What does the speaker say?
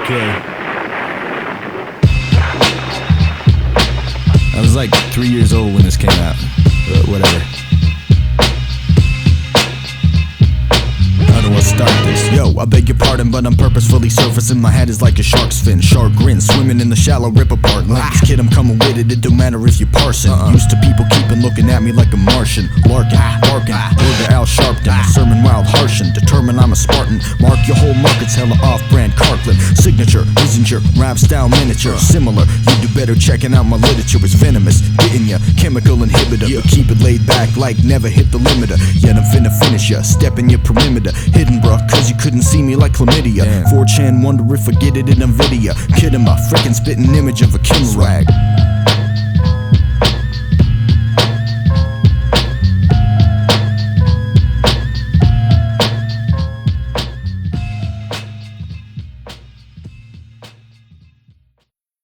Okay. I was like 3 years old when this came out, but whatever. How do I start this? Yo, I beg your pardon, but I'm purposefully surfacing. My head is like a shark's fin, shark grin, swimming in the shallow rip apart. Like this kid, I'm coming with it, it don't matter if you're parsing. Used to people keeping looking at me like a Martian, larking, barking, word to Al Sharpton, a sermon wild harshin', determined I'm a Spartan. Mark your whole market's hella off-brand Carkland, signature, Kissinger, rap style miniature, similar. You do better checking out my literature, it's venomous, getting ya, chemical inhibitor, but keep it laid back like never hit the limiter. Yet I'm finna finish ya, step in your perimeter, hidden bruh, cause you couldn't see me like chlamydia. 4chan wonder if I get it in NVIDIA. Kidding my frickin' spittin' image of a Kim rag.